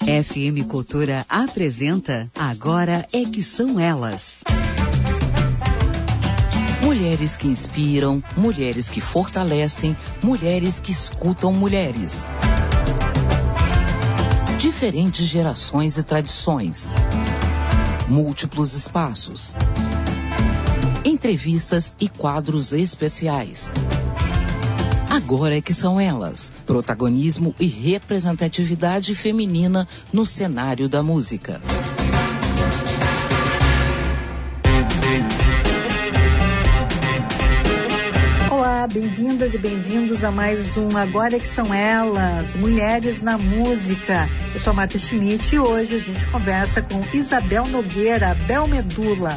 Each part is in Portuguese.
FM Cultura apresenta Agora é que são elas. Mulheres que inspiram, mulheres que fortalecem, mulheres que escutam mulheres. Diferentes gerações e tradições. Múltiplos espaços. Entrevistas e quadros especiais. Agora é que são elas, protagonismo e representatividade feminina no cenário da música. Olá, bem-vindas e bem-vindos a mais um Agora é que são elas, Mulheres na Música. Eu sou a Marta Schmidt e hoje a gente conversa com Isabel Nogueira, Bel Medula.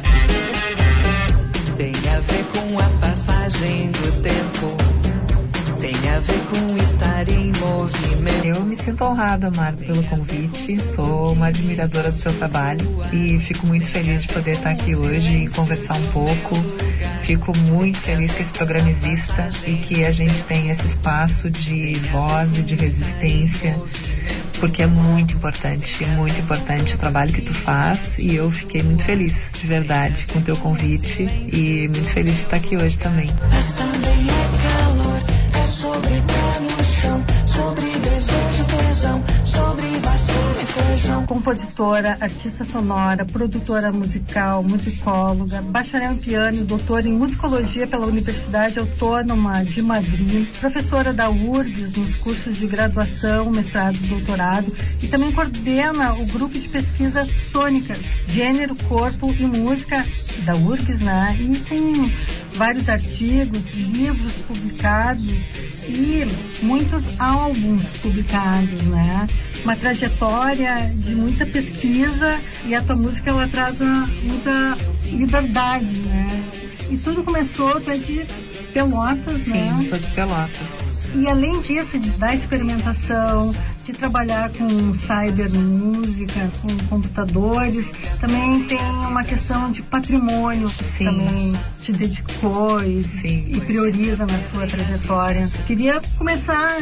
Tem a ver com a passagem do tempo. Tem a ver com estar em movimento. Eu me sinto honrada, Marta, pelo convite. Sou uma admiradora do seu trabalho e fico muito feliz de poder estar aqui hoje e conversar um pouco. Fico muito feliz que esse programa exista e que a gente tenha esse espaço de voz e de resistência, porque é muito importante o trabalho que tu faz, e eu fiquei muito feliz, de verdade, com o teu convite e muito feliz de estar aqui hoje também. Mas também é calor, é sobre pé no chão, sobre desejo, tesão, sobre vassoura e feijão. Compositora, artista sonora, produtora musical, musicóloga, bacharel em piano e doutora em musicologia pela Universidade Autônoma de Madrid, professora da URGS nos cursos de graduação, mestrado e doutorado, e também coordena o grupo de pesquisa Sônicas, Gênero, Corpo e Música da URGS, né? E com vários artigos, livros publicados e muitos álbuns publicados, né? Uma trajetória de muita pesquisa, e a tua música ela traz muita liberdade, né? E tudo começou, tu é de Pelotas, Sim, né? Sim, sou de Pelotas. E além disso, da experimentação, de trabalhar com cybermúsica, com computadores, também tem uma questão de patrimônio que também te dedicou e prioriza na tua trajetória. Queria começar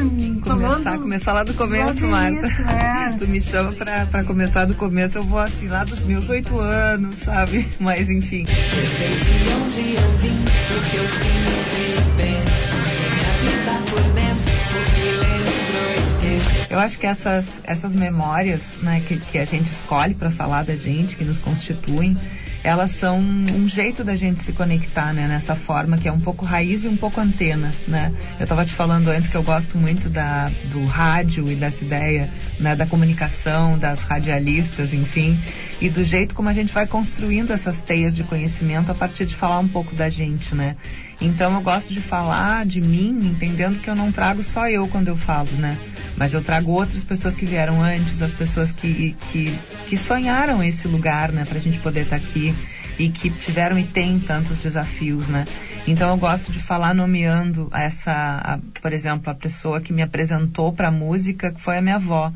lá do começo, Marta. Né? Tu me chama pra começar do começo, eu vou assim, lá dos meus 8 anos, sabe? Mas enfim. Eu sei de onde eu vim, porque eu sempre penso em minha vida por dentro, porque lembro esqueço. Eu acho que essas memórias, né, que a gente escolhe para falar da gente, que nos constituem, elas são um jeito da gente se conectar, né, nessa forma que é um pouco raiz e um pouco antena, né? Eu estava te falando antes que eu gosto muito do rádio e dessa ideia, né, da comunicação, das radialistas, enfim, e do jeito como a gente vai construindo essas teias de conhecimento a partir de falar um pouco da gente, né? Então eu gosto de falar de mim, entendendo que eu não trago só eu quando eu falo, né? Mas eu trago outras pessoas que vieram antes, as pessoas que sonharam esse lugar, né? Pra gente poder estar aqui e que tiveram e têm tantos desafios, né? Então eu gosto de falar nomeando por exemplo, a pessoa que me apresentou pra música, que foi a minha avó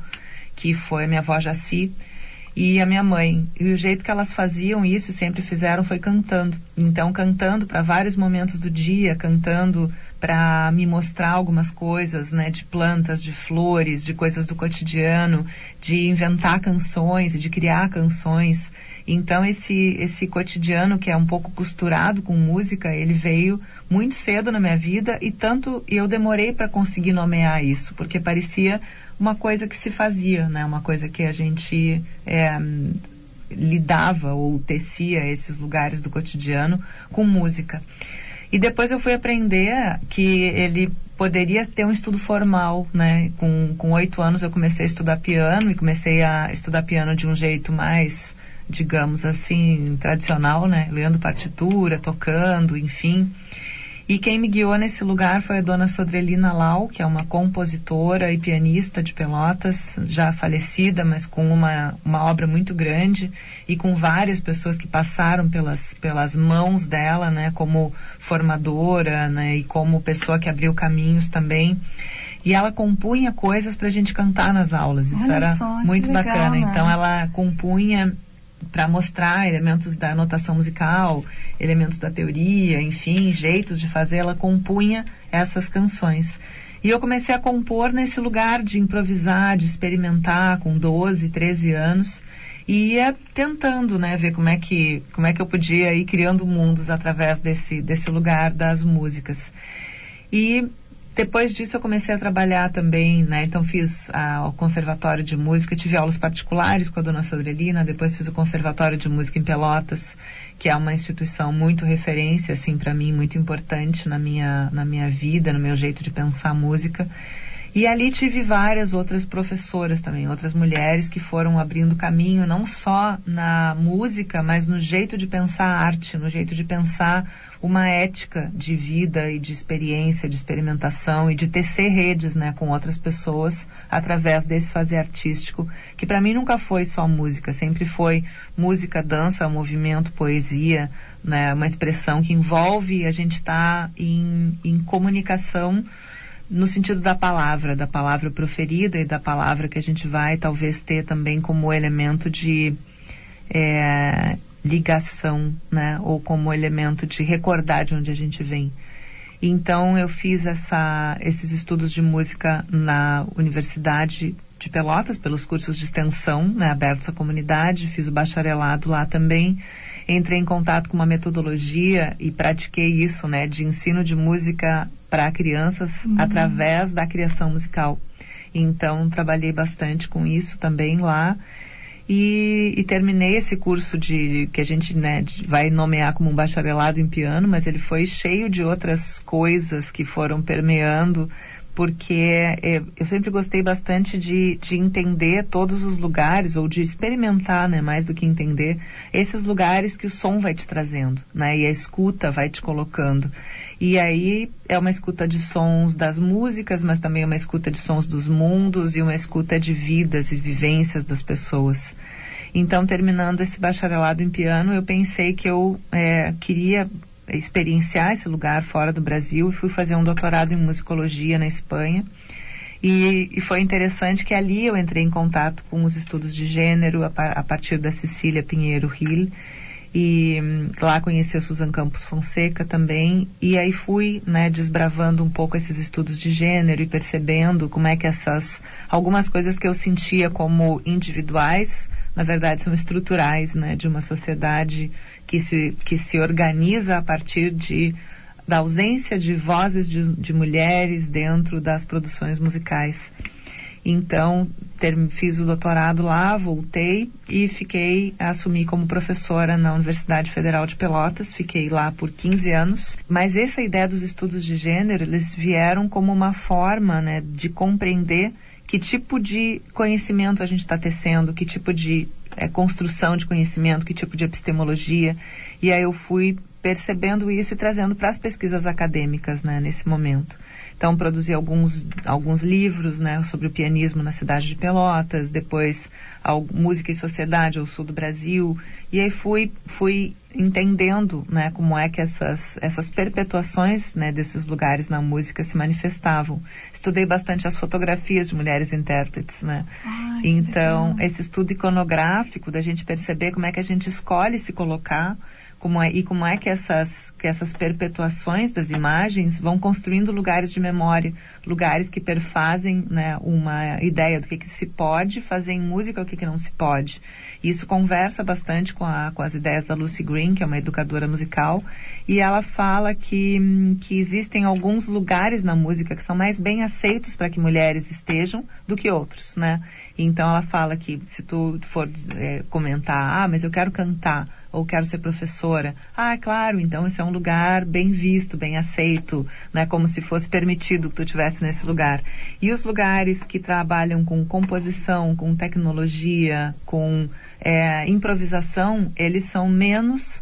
Jaci, e a minha mãe. E o jeito que elas faziam isso, sempre fizeram, foi cantando. Então, cantando para vários momentos do dia, cantando para me mostrar algumas coisas, né, de plantas, de flores, de coisas do cotidiano, de inventar canções e de criar canções. Então, esse cotidiano que é um pouco costurado com música, ele veio muito cedo na minha vida, e eu demorei para conseguir nomear isso, porque parecia uma coisa que se fazia, né? Uma coisa que a gente lidava ou tecia esses lugares do cotidiano com música. E depois eu fui aprender que ele poderia ter um estudo formal, né? Com 8 anos eu comecei a estudar piano, e comecei a estudar piano de um jeito mais, digamos assim, tradicional, né? Lendo partitura, tocando, enfim. E quem me guiou nesse lugar foi a dona Sodrelina Lau, que é uma compositora e pianista de Pelotas, já falecida, mas com uma obra muito grande, e com várias pessoas que passaram pelas mãos dela, né, como formadora, né, e como pessoa que abriu caminhos também. E ela compunha coisas pra gente cantar nas aulas. Isso era muito bacana. Legal, né? Então ela compunha para mostrar elementos da notação musical, elementos da teoria, enfim, jeitos de fazer. Ela compunha essas canções. E eu comecei a compor nesse lugar de improvisar, de experimentar, com 12, 13 anos. E ia tentando, né, ver como é que eu podia ir criando mundos através desse lugar das músicas. E depois disso eu comecei a trabalhar também, né, então fiz o Conservatório de Música, tive aulas particulares com a dona Saurelina, depois fiz o Conservatório de Música em Pelotas, que é uma instituição muito referência, assim, para mim, muito importante na minha vida, no meu jeito de pensar música. E ali tive várias outras professoras também, outras mulheres que foram abrindo caminho, não só na música, mas no jeito de pensar a arte, no jeito de pensar uma ética de vida e de experiência, de experimentação e de tecer redes, né, com outras pessoas através desse fazer artístico, que para mim nunca foi só música, sempre foi música, dança, movimento, poesia, né, uma expressão que envolve a gente estar em comunicação no sentido da palavra proferida e da palavra que a gente vai talvez ter também como elemento de ligação, né? Ou como elemento de recordar de onde a gente vem. Então eu fiz esses estudos de música na Universidade de Pelotas, pelos cursos de extensão, né, abertos à comunidade, fiz o bacharelado lá também. Entrei em contato com uma metodologia e pratiquei isso, né, de ensino de música para crianças através da criação musical. Então, trabalhei bastante com isso também lá e terminei esse curso que a gente, né, vai nomear como um bacharelado em piano, mas ele foi cheio de outras coisas que foram permeando, porque eu sempre gostei bastante de entender todos os lugares, ou de experimentar, né, mais do que entender, esses lugares que o som vai te trazendo, né, e a escuta vai te colocando. E aí é uma escuta de sons das músicas, mas também uma escuta de sons dos mundos e uma escuta de vidas e vivências das pessoas. Então, terminando esse bacharelado em piano, eu pensei que eu queria experienciar esse lugar fora do Brasil e fui fazer um doutorado em musicologia na Espanha. E foi interessante que ali eu entrei em contato com os estudos de gênero a partir da Cecília Pinheiro Hill, e lá conheci a Susan Campos Fonseca também, e aí fui, né, desbravando um pouco esses estudos de gênero e percebendo como é que algumas coisas que eu sentia como individuais, na verdade são estruturais, né, de uma sociedade que se organiza a partir da ausência de vozes de mulheres dentro das produções musicais. Então, fiz o doutorado lá, voltei e assumi como professora na Universidade Federal de Pelotas, fiquei lá por 15 anos. Mas essa ideia dos estudos de gênero, eles vieram como uma forma, né, de compreender que tipo de conhecimento a gente está tecendo, que tipo de construção de conhecimento, que tipo de epistemologia. E aí eu fui percebendo isso e trazendo para as pesquisas acadêmicas, né, nesse momento. Então, produzi alguns livros, né, sobre o pianismo na cidade de Pelotas, depois Música e Sociedade ao Sul do Brasil, e aí fui entendendo, né, como é que essas perpetuações, né, desses lugares na música se manifestavam. Estudei bastante as fotografias de mulheres intérpretes, né? Então, esse estudo iconográfico da gente perceber como é que a gente escolhe se colocar, como é que essas perpetuações das imagens vão construindo lugares de memória, lugares que perfazem, né, uma ideia do que se pode fazer em música e o que não se pode. E isso conversa bastante com as ideias da Lucy Green, que é uma educadora musical, e ela fala que existem alguns lugares na música que são mais bem aceitos para que mulheres estejam do que outros, né? Então ela fala que se tu for comentar, mas eu quero cantar, ou quero ser professora. Claro, então esse é um lugar bem visto, bem aceito, né? Como se fosse permitido que tu estivesse nesse lugar. E os lugares que trabalham com composição, com tecnologia, com improvisação, eles são menos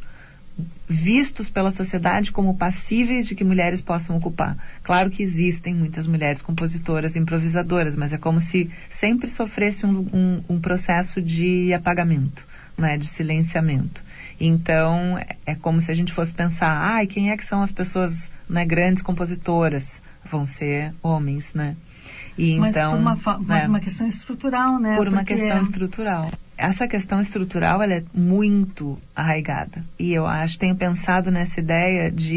vistos pela sociedade como passíveis de que mulheres possam ocupar. Claro que existem muitas mulheres compositoras, improvisadoras, mas é como se sempre sofresse um processo de apagamento, né? De silenciamento. Então, é como se a gente fosse pensar, quem é que são as pessoas, né, grandes compositoras? Vão ser homens, né? E mas então, por uma questão estrutural, né? Por uma questão estrutural. Essa questão estrutural, ela é muito arraigada. E eu tenho pensado nessa ideia de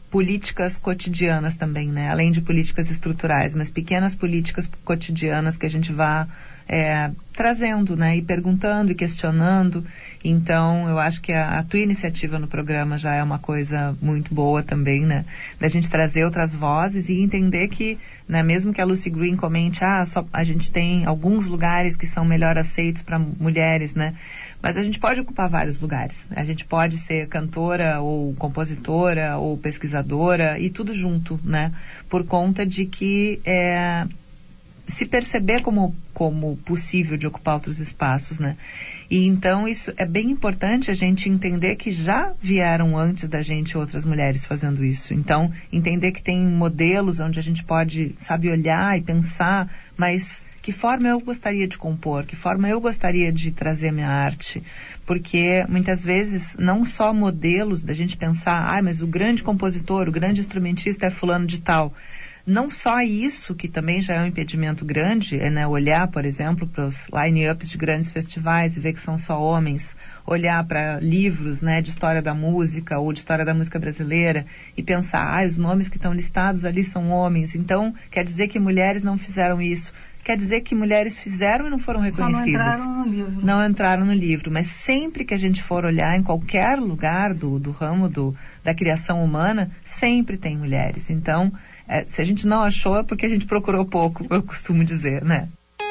políticas cotidianas também, né? Além de políticas estruturais, mas pequenas políticas cotidianas que a gente vá trazendo, né? E perguntando e questionando. Então, eu acho que a tua iniciativa no programa já é uma coisa muito boa também, né? Da gente trazer outras vozes e entender que, né, mesmo que a Lucy Green comente, só a gente tem alguns lugares que são melhor aceitos para mulheres, né? Mas a gente pode ocupar vários lugares. A gente pode ser cantora, ou compositora, ou pesquisadora, e tudo junto, né? Por conta de que se perceber como possível de ocupar outros espaços, né? E então isso é bem importante a gente entender que já vieram antes da gente outras mulheres fazendo isso. Então, entender que tem modelos onde a gente pode, sabe, olhar e pensar, mas que forma eu gostaria de compor, que forma eu gostaria de trazer minha arte. Porque muitas vezes não só modelos da gente pensar, mas o grande compositor, o grande instrumentista é fulano de tal. Não só isso, que também já é um impedimento grande, né, olhar, por exemplo, para os line-ups de grandes festivais e ver que são só homens, olhar para livros, né, de história da música ou de história da música brasileira e pensar, os nomes que estão listados ali são homens, então quer dizer que mulheres não fizeram isso. Quer dizer que mulheres fizeram e não foram reconhecidas. Não entraram no livro. Não entraram no livro, mas sempre que a gente for olhar em qualquer lugar do ramo da criação humana, sempre tem mulheres. Então, se a gente não achou é porque a gente procurou pouco, eu costumo dizer, né?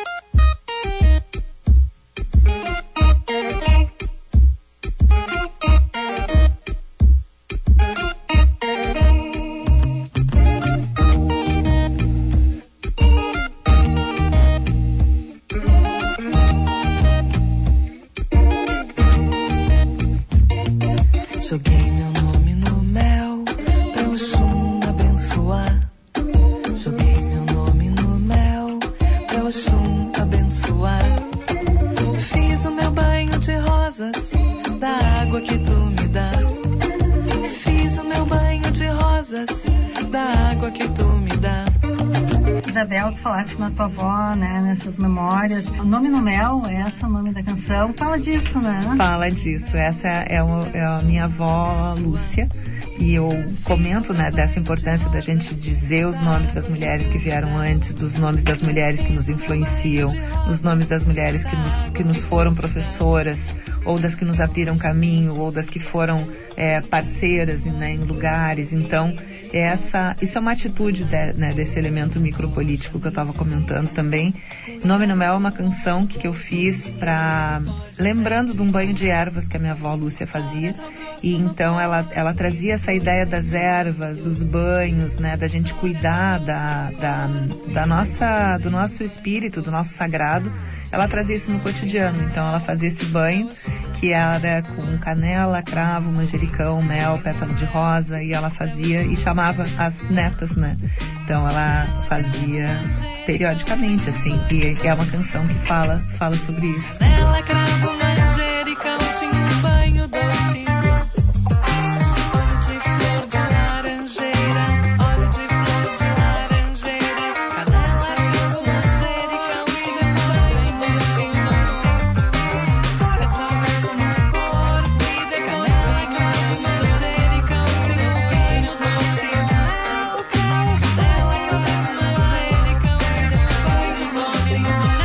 Joguei meu nome no mel pra o Oxum abençoar. Joguei meu nome no mel pra o Oxum abençoar. Fiz o meu banho de rosas da água que tu me dá. Fiz o meu banho de rosas da água que tu me dá. Isabel, tu falaste na tua avó, né, nessas memórias. O Nome no Mel, esse é o nome da canção. Fala disso, né? Fala disso. Essa é a minha avó Lúcia. E eu comento, né, dessa importância da gente dizer os nomes das mulheres que vieram antes, dos nomes das mulheres que nos influenciam, os nomes das mulheres que nos foram professoras, ou das que nos abriram caminho, ou das que foram parceiras, né, em lugares. Então, isso é uma atitude desse elemento micropolítico que eu estava comentando também. Nome no Mel é uma canção que eu fiz lembrando de um banho de ervas que a minha avó Lúcia fazia. E então ela trazia essa ideia das ervas, dos banhos, né, da gente cuidar do nosso espírito, do nosso sagrado. Ela trazia isso no cotidiano. Então ela fazia esse banho que era com canela, cravo, manjericão, mel, pétalo de rosa, e ela fazia e chamava as netas, né? Então ela fazia periodicamente, assim, e é uma canção que fala sobre isso. Canela, cravo, manjericão, tinha um banho doce. Óleo de flor de laranjeira, óleo de flor de laranjeira. Canela, cravo, manjericão, tinha um banho doce. Essa doce no corpo e depois cravo, manjericão, tinha um banho doce. Canela, cravo, manjericão, tinha um banho doce.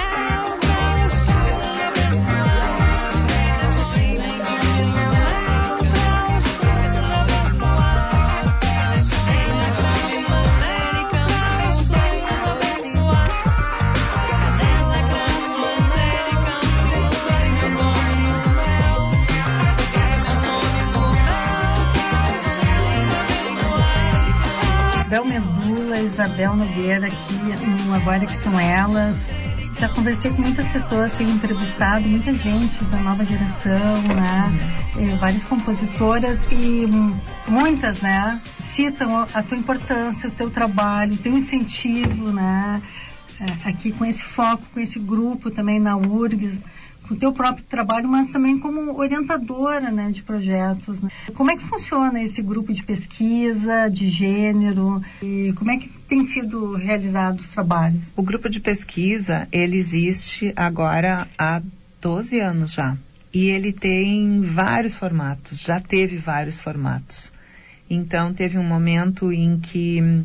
Isabel Medula, Isabel Nogueira aqui no Agora Que São Elas. Já conversei com muitas pessoas, tenho entrevistado muita gente da nova geração, né? Várias compositoras e muitas, né, citam a tua importância, o teu trabalho, o teu incentivo, né? Aqui com esse foco, com esse grupo também na URGS, com o teu próprio trabalho, mas também como orientadora, né, de projetos, né? Como é que funciona esse grupo de pesquisa, de gênero, e como é que tem sido realizados os trabalhos? O grupo de pesquisa, ele existe agora há 12 anos já. E ele tem vários formatos, já teve vários formatos. Então teve um momento em que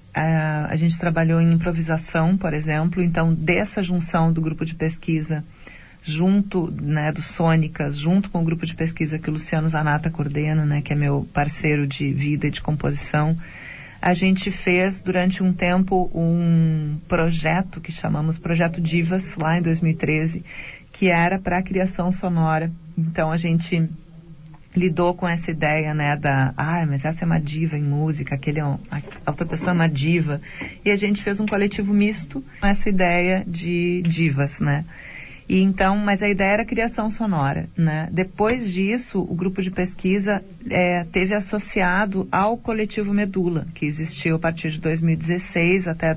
a gente trabalhou em improvisação, por exemplo. Então dessa junção do grupo de pesquisa junto, né, do Sônicas, junto com o grupo de pesquisa que o Luciano Zanata coordena, né, que é meu parceiro de vida e de composição, a gente fez durante um tempo um projeto que chamamos Projeto Divas, lá em 2013, que era para a criação sonora. Então a gente lidou com essa ideia, né, mas essa é uma diva em música, a outra pessoa é uma diva, e a gente fez um coletivo misto com essa ideia de divas, né. E então, mas a ideia era criação sonora, né? Depois disso, o grupo de pesquisa teve associado ao coletivo Medula, que existiu a partir de 2016 até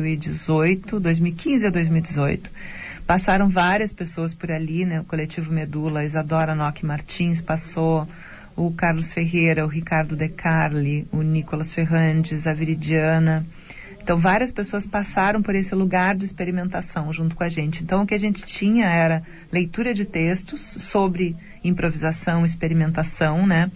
2018, 2015 a 2018. Passaram várias pessoas por ali, né? O coletivo Medula, Isadora Nock Martins passou, o Carlos Ferreira, o Ricardo De Carli, o Nicolas Ferrandes, a Viridiana. Então, várias pessoas passaram por esse lugar de experimentação junto com a gente. Então, o que a gente tinha era leitura de textos sobre improvisação, experimentação, né?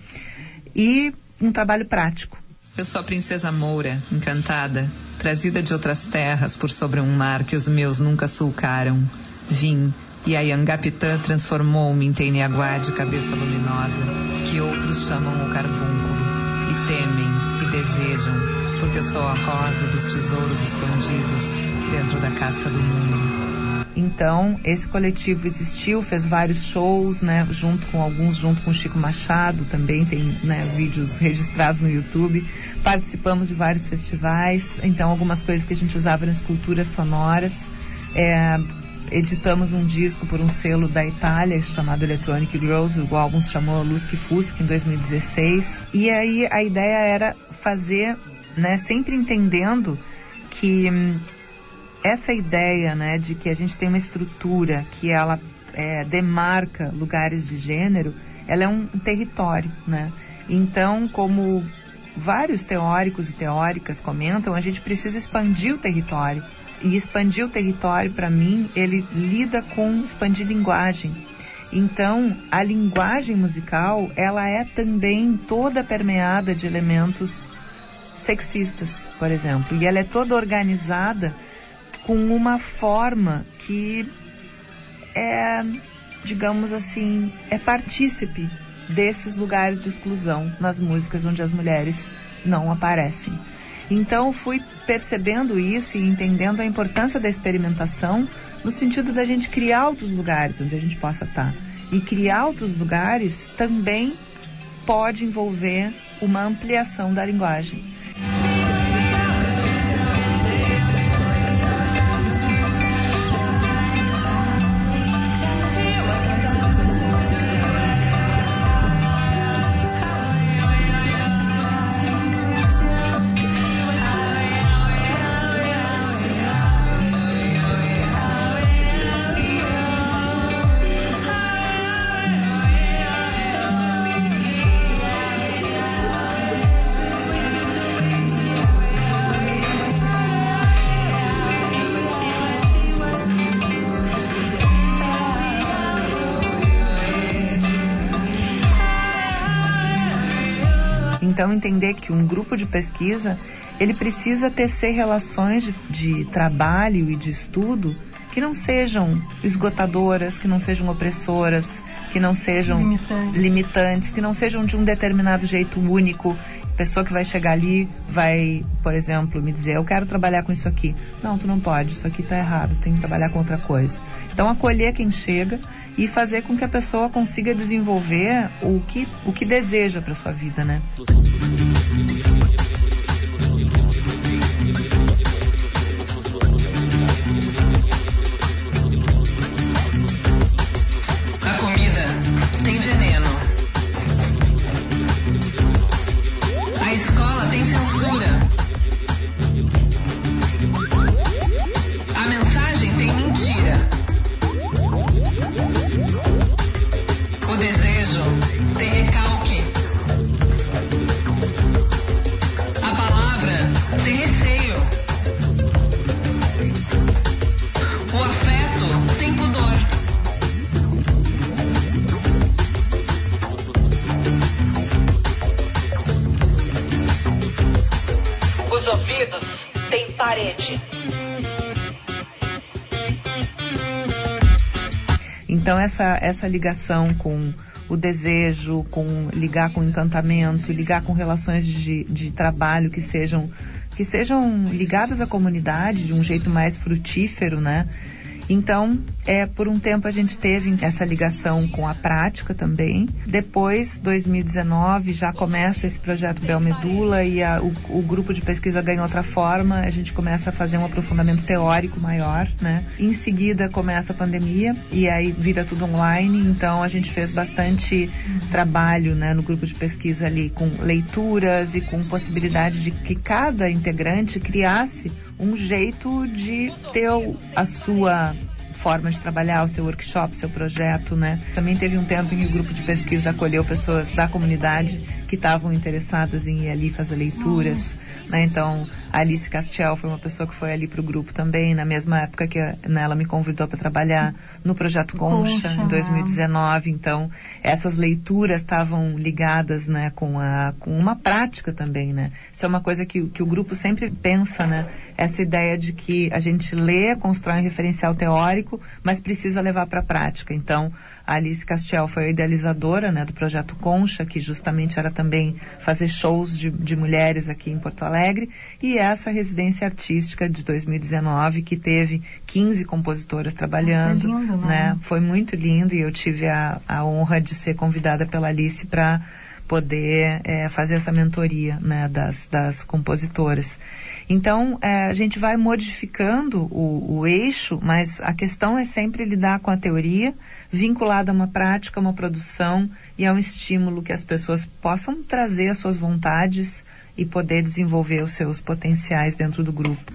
E um trabalho prático. Eu sou a princesa Moura, encantada, trazida de outras terras por sobre um mar que os meus nunca sulcaram. Vim, e a Yangapitã transformou-me em Teniaguá de cabeça luminosa, que outros chamam o carbúnculo, e temem, e desejam, porque eu sou a rosa dos tesouros escondidos dentro da casca do mundo. Então, esse coletivo existiu, fez vários shows, né, junto com o Chico Machado, também tem, né, vídeos registrados no YouTube. Participamos de vários festivais, então algumas coisas que a gente usava nas esculturas sonoras. Editamos um disco por um selo da Itália chamado Electronic Girls, o álbum se chamou Luz que Fusca, em 2016. E aí a ideia era fazer, né, sempre entendendo que essa ideia, né, de que a gente tem uma estrutura que ela demarca lugares de gênero, ela é um território, né? Então, como vários teóricos e teóricas comentam, a gente precisa expandir o território. E expandir o território, para mim, ele lida com expandir linguagem. Então, a linguagem musical, ela é também toda permeada de elementos sexistas, por exemplo. E ela é toda organizada com uma forma que digamos assim, partícipe desses lugares de exclusão nas músicas onde as mulheres não aparecem. Então, fui percebendo isso e entendendo a importância da experimentação no sentido da gente criar outros lugares onde a gente possa estar. E criar outros lugares também pode envolver uma ampliação da linguagem. Então, entender que um grupo de pesquisa, ele precisa tecer relações de trabalho e de estudo que não sejam esgotadoras, que não sejam opressoras, que não sejam limitantes, que não sejam de um determinado jeito único. A pessoa que vai chegar ali vai, por exemplo, me dizer, eu quero trabalhar com isso aqui. Não, tu não pode, isso aqui está errado, tem que trabalhar com outra coisa. Então, acolher quem chega e fazer com que a pessoa consiga desenvolver o que deseja para sua vida, né? A comida tem veneno. A escola tem censura. A mensagem tem mentira. O desejo tem recalque. Então essa ligação com o desejo, ligar com o encantamento, ligar com relações de trabalho que sejam ligadas à comunidade de um jeito mais frutífero, né? Então, por um tempo a gente teve essa ligação com a prática também. Depois, 2019, já começa esse projeto Belmedula e o grupo de pesquisa ganha outra forma. A gente começa a fazer um aprofundamento teórico maior, né? Em seguida, começa a pandemia e aí vira tudo online. Então, a gente fez bastante trabalho, né, no grupo de pesquisa ali com leituras e com possibilidade de que cada integrante criasse um jeito de ter a sua forma de trabalhar, o seu workshop, seu projeto, né? Também teve um tempo em que o grupo de pesquisa acolheu pessoas da comunidade que estavam interessadas em ir ali fazer leituras, né? Então, a Alice Castiel foi uma pessoa que foi ali para o grupo também, na mesma época que ela me convidou para trabalhar no Projeto Concha, em 2019. Então, essas leituras estavam ligadas, né, com uma prática também, né? Isso é uma coisa que o grupo sempre pensa, né? Essa ideia de que a gente lê, constrói um referencial teórico, mas precisa levar para a prática. Então, a Alice Castiel foi a idealizadora, né, do Projeto Concha, que justamente era também fazer shows de mulheres aqui em Porto Alegre, e essa residência artística de 2019, que teve 15 compositoras trabalhando, lindo, né? Foi muito lindo e eu tive a honra de ser convidada pela Alice para poder fazer essa mentoria, né, das compositoras. Então, a gente vai modificando o eixo, mas a questão é sempre lidar com a teoria, vinculada a uma prática, uma produção e a um estímulo que as pessoas possam trazer as suas vontades e poder desenvolver os seus potenciais dentro do grupo.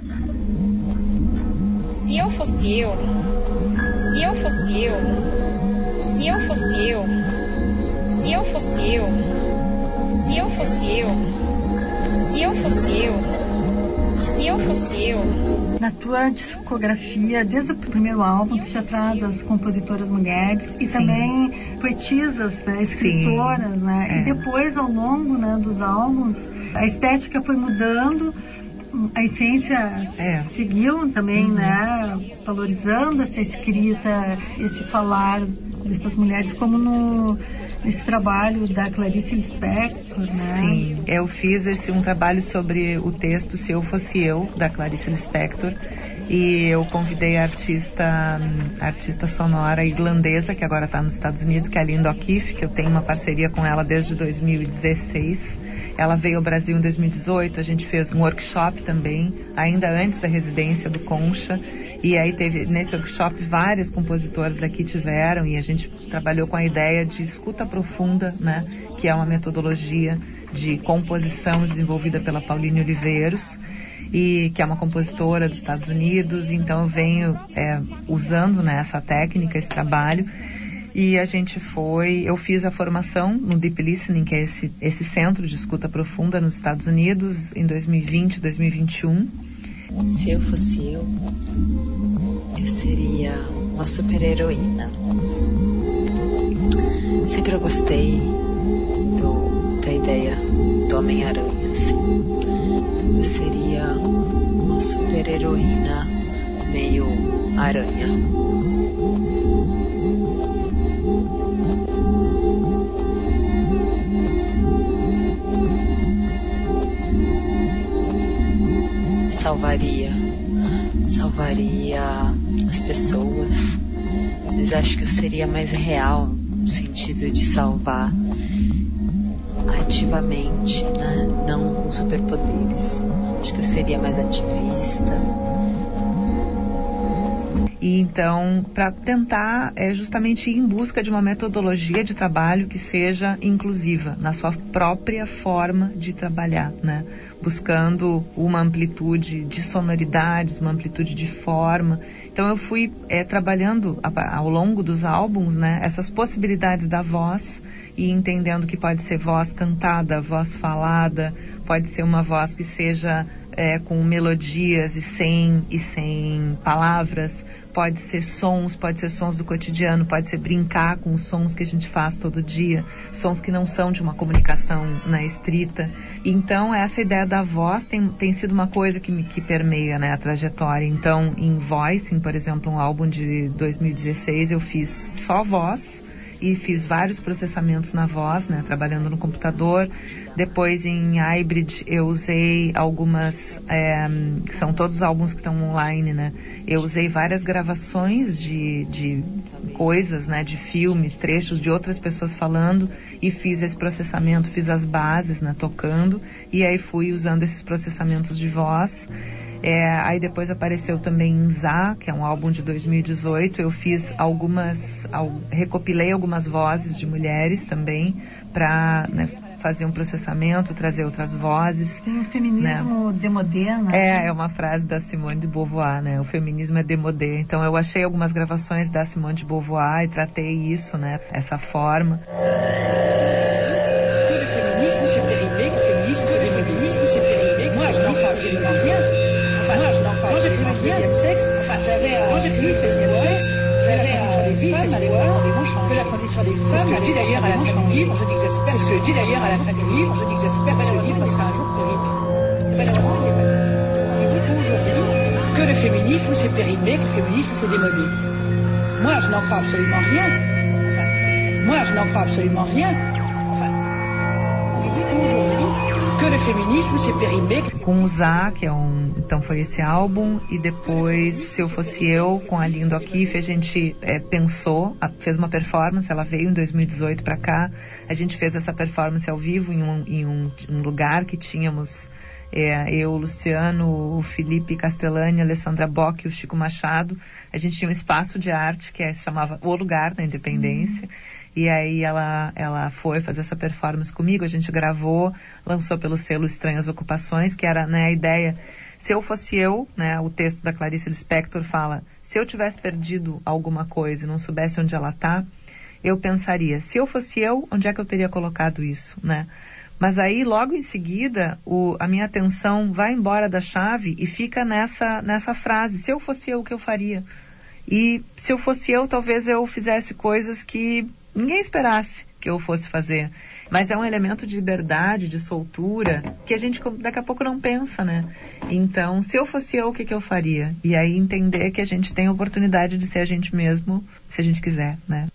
Se eu fosse eu, se eu fosse eu, se eu fosse eu, se eu fosse eu, se eu fosse eu, se eu fosse eu, se eu fosse eu. Na tua discografia, desde o primeiro álbum, tu já traz as compositoras mulheres e também poetisas, né, escritoras, né? E depois, ao longo, né, dos álbuns, a estética foi mudando, a essência seguiu também, né, valorizando essa escrita, esse falar dessas mulheres, como nesse trabalho da Clarice Lispector, né? Sim, eu fiz um trabalho sobre o texto Se Eu Fosse Eu, da Clarice Lispector, e eu convidei a artista sonora irlandesa, que agora está nos Estados Unidos, que é a Linda O'Keeffe, que eu tenho uma parceria com ela desde 2016. Ela veio ao Brasil em 2018, a gente fez um workshop também, ainda antes da residência do Concha, e aí teve, nesse workshop, várias compositoras daqui tiveram, e a gente trabalhou com a ideia de escuta profunda, né, que é uma metodologia de composição desenvolvida pela Pauline Oliveiros, e que é uma compositora dos Estados Unidos. Então eu venho usando, né, essa técnica, esse trabalho, e eu fiz a formação no Deep Listening, que é esse centro de escuta profunda nos Estados Unidos, em 2020, 2021. Se eu fosse eu seria uma super-heroína. Sempre eu gostei da ideia do Homem-Aranha, assim. Eu seria uma super-heroína meio aranha. Salvaria as pessoas, mas acho que eu seria mais real, no sentido de salvar ativamente, né? Não com superpoderes. Acho que eu seria mais ativista. E então, para tentar justamente ir em busca de uma metodologia de trabalho que seja inclusiva na sua própria forma de trabalhar, né? Buscando uma amplitude de sonoridades, uma amplitude de forma. Então eu fui trabalhando ao longo dos álbuns, né, essas possibilidades da voz, e entendendo que pode ser voz cantada, voz falada, pode ser uma voz que seja com melodias e sem palavras, pode ser sons do cotidiano, pode ser brincar com os sons que a gente faz todo dia, sons que não são de uma comunicação, né, estrita. Então, essa ideia da voz tem sido uma coisa que permeia, né, a trajetória. Então, em Voicing, por exemplo, um álbum de 2016, eu fiz só voz e fiz vários processamentos na voz, né, trabalhando no computador. Depois, em Hybrid, eu usei algumas, que são todos os álbuns que estão online, né? Eu usei várias gravações de coisas, né, de filmes, trechos de outras pessoas falando, e fiz esse processamento, fiz as bases, né, tocando, e aí fui usando esses processamentos de voz. Aí depois apareceu também Nzá, que é um álbum de 2018. Eu fiz recopilei algumas vozes de mulheres também para, né, fazer um processamento, trazer outras vozes. Tem o feminismo, né, démodé, né? É uma frase da Simone de Beauvoir, né? O feminismo é démodé. Então eu achei algumas gravações da Simone de Beauvoir e tratei isso, né? Essa forma. Le féminisme, c'est périmé, le féminisme, c'est déféminisme, c'est périmé. Moi, je n'en parle absolument rien. Enfin, moi, je n'en parle absolument rien. Enfin, moi, j'écris le deuxième sexe. J'avais les femmes à l'époque, que la condition des femmes. C'est ce que je dis d'ailleurs à la fin du livre. Je dis que j'espère. C'est ce que je dis d'ailleurs à la fin du livre. Je dis que j'espère que ce livre sera un jour périmé. Malheureusement, il est beaucoup aujourd'hui que le féminisme, c'est périmé, que le féminisme, c'est démodé. Moi, je n'en parle absolument rien. Enfin, moi, je n'en parle absolument rien. Enfin, on dit beaucoup aujourd'hui que le féminisme, c'est périmé. Com o Zá, que é então foi esse álbum, e depois Se Eu Fosse Eu, com a Lindo O'Keeffe, a gente fez uma performance, ela veio em 2018 para cá, a gente fez essa performance ao vivo em um lugar que tínhamos eu, o Luciano, o Felipe Castellani, a Alessandra Bock e o Chico Machado. A gente tinha um espaço de arte que se chamava O Lugar da Independência. E aí ela foi fazer essa performance comigo, a gente gravou, lançou pelo selo Estranhas Ocupações, que era, né, a ideia, se eu fosse eu, né, o texto da Clarice Lispector fala, se eu tivesse perdido alguma coisa e não soubesse onde ela está, eu pensaria, se eu fosse eu, onde é que eu teria colocado isso, né? Mas aí, logo em seguida, a minha atenção vai embora da chave e fica nessa frase, se eu fosse eu, o que eu faria? E se eu fosse eu, talvez eu fizesse coisas que ninguém esperasse que eu fosse fazer. Mas é um elemento de liberdade, de soltura, que a gente daqui a pouco não pensa, né? Então, se eu fosse eu, o que eu faria? E aí entender que a gente tem a oportunidade de ser a gente mesmo, se a gente quiser, né?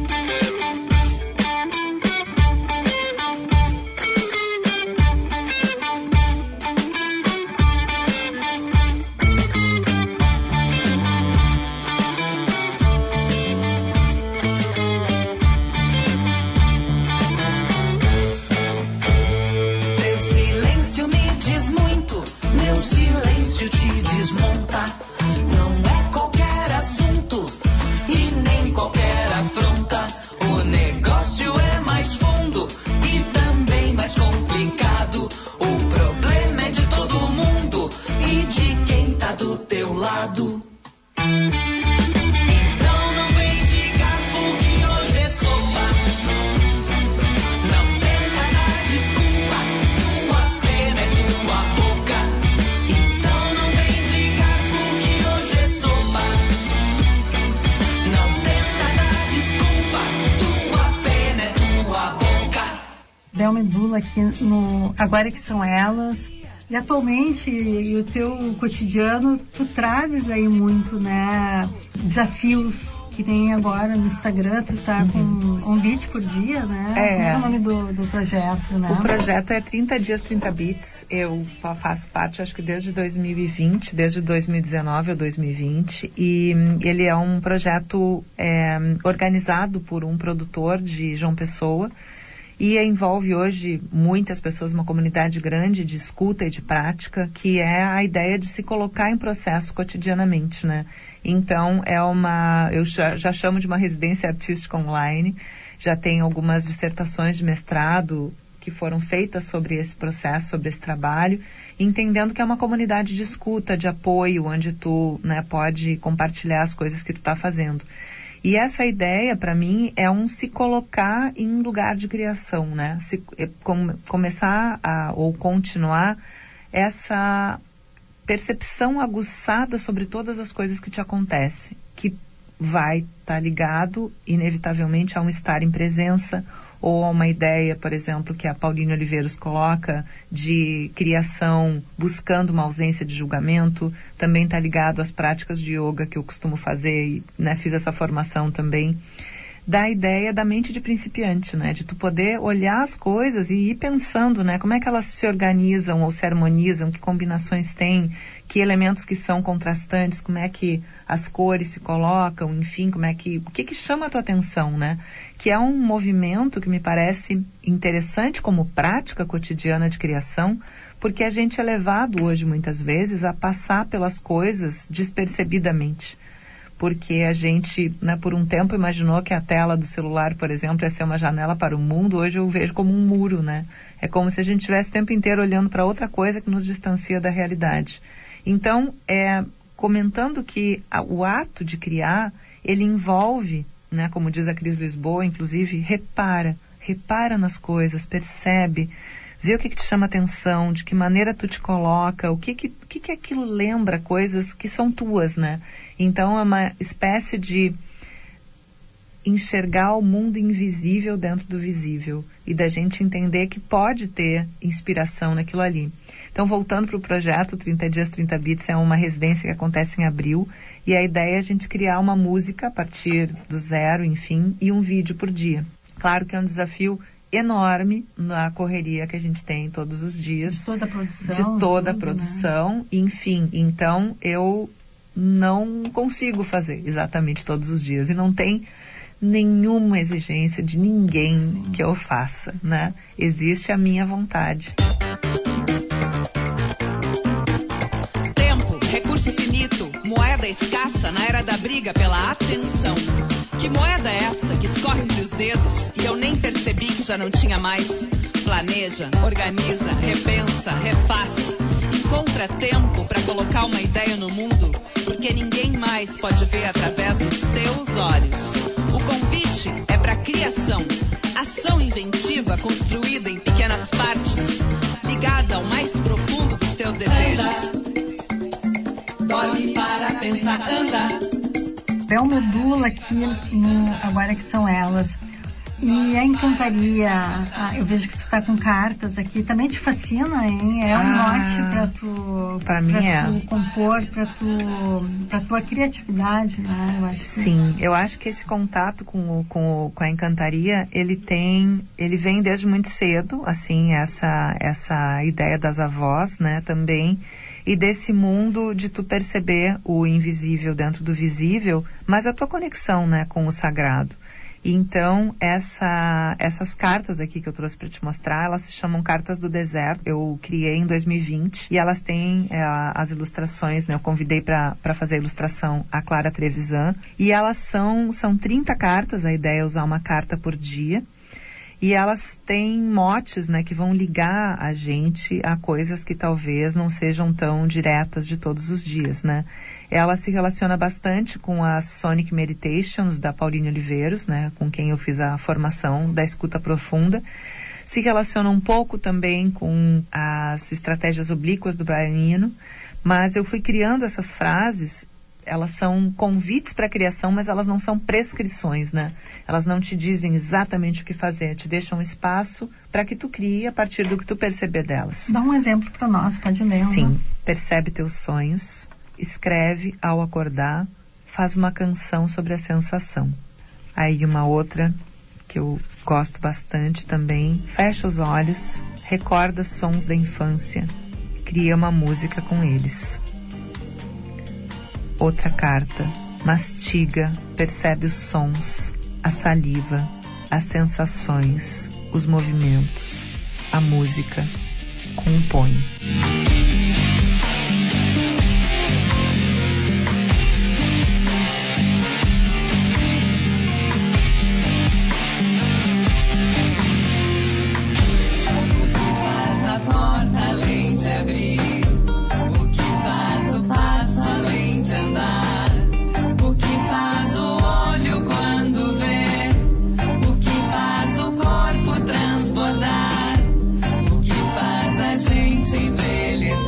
Aqui no Agora Que São Elas. E atualmente, o teu cotidiano, tu trazes aí muito, né, desafios que tem agora no Instagram, tu tá com um beat por dia, né? Qual é o nome do projeto, né? O projeto é 30 dias, 30 beats. Eu faço parte, acho que desde 2020, desde 2019 ou 2020, e ele é um projeto organizado por um produtor de João Pessoa, e envolve hoje muitas pessoas, uma comunidade grande de escuta e de prática, que é a ideia de se colocar em processo cotidianamente, né? Então, eu já chamo de uma residência artística online, já tem algumas dissertações de mestrado que foram feitas sobre esse processo, sobre esse trabalho, entendendo que é uma comunidade de escuta, de apoio, onde tu, né, pode compartilhar as coisas que tu está fazendo. E essa ideia, para mim, é se colocar em lugar de criação, né? Começar ou continuar essa percepção aguçada sobre todas as coisas que te acontecem. que vai estar ligado, inevitavelmente, a um estar em presença, ou a uma ideia, por exemplo, que a Pauline Oliveiros coloca, de criação buscando uma ausência de julgamento, também está ligado às práticas de yoga que eu costumo fazer, e, né, fiz essa formação também, da ideia da mente de principiante, né, de tu poder olhar as coisas e ir pensando, né, como é que elas se organizam ou se harmonizam, que combinações têm, que elementos que são contrastantes, como é que as cores se colocam, enfim, o que chama a tua atenção, né? Que é um movimento que me parece interessante como prática cotidiana de criação, porque a gente é levado hoje, muitas vezes, a passar pelas coisas despercebidamente. Porque a gente, né, por um tempo imaginou que a tela do celular, por exemplo, ia ser uma janela para o mundo. Hoje eu vejo como um muro, né? É como se a gente estivesse o tempo inteiro olhando para outra coisa que nos distancia da realidade. Então, comentando que o ato de criar, ele envolve, né, como diz a Cris Lisboa, inclusive, repara nas coisas, percebe, vê o que te chama atenção, de que maneira tu te coloca, o que aquilo lembra, coisas que são tuas, né? Então é uma espécie de enxergar o mundo invisível dentro do visível e da gente entender que pode ter inspiração naquilo ali. Então, voltando para o projeto 30 Dias, 30 Beats, é uma residência que acontece em abril, e a ideia é a gente criar uma música a partir do zero, enfim, e um vídeo por dia. Claro que é um desafio enorme na correria que a gente tem todos os dias. De toda a produção. De toda a produção, né? Enfim, então eu não consigo fazer exatamente todos os dias, e não tem nenhuma exigência de ninguém que eu faça, né? Existe a minha vontade. Recurso finito, moeda escassa na era da briga pela atenção. Que moeda é essa que escorre entre os dedos e eu nem percebi que já não tinha mais? Planeja, organiza, repensa, refaz. Encontra tempo para colocar uma ideia no mundo, porque ninguém mais pode ver através dos teus olhos. O convite é para criação, ação inventiva construída em pequenas partes, ligada ao mais profundo dos teus desejos. Dorme para pensar, anda. É o Medula aqui no Agora Que São Elas. E a encantaria, eu vejo que tu tá com cartas aqui, também te fascina, hein? É um norte pra tu... Pra mim tu compor, pra tua criatividade, né? Eu acho Sim, eu acho que esse contato com a encantaria, ele vem desde muito cedo, assim, essa ideia das avós, né, também, e desse mundo de tu perceber o invisível dentro do visível, mas a tua conexão, né, com o sagrado. Então, essas cartas aqui que eu trouxe para te mostrar, elas se chamam Cartas do Deserto. Eu criei em 2020 e elas têm as ilustrações, né? Eu convidei para fazer a ilustração a Clara Trevisan. E elas são 30 cartas, a ideia é usar uma carta por dia. E elas têm motes, né, que vão ligar a gente a coisas que talvez não sejam tão diretas de todos os dias, né? Ela se relaciona bastante com as Sonic Meditations da Pauline Oliveiros, né, com quem eu fiz a formação da escuta profunda. Se relaciona um pouco também com as estratégias oblíquas do Brian Eno, mas eu fui criando essas frases. Elas são convites para a criação, mas elas não são prescrições, né? Elas não te dizem exatamente o que fazer, te deixam espaço para que tu crie a partir do que tu perceber delas. Dá um exemplo para nós, pode ler. Sim, percebe teus sonhos, escreve ao acordar, faz uma canção sobre a sensação. Aí uma outra que eu gosto bastante também, fecha os olhos, recorda sons da infância, cria uma música com eles. Outra carta, mastiga, percebe os sons, a saliva, as sensações, os movimentos, a música, compõe. Faz a porta além de abrir. O que faz o passo além de andar? O que faz o olho quando vê? O que faz o corpo transbordar? O que faz a gente envelhecer?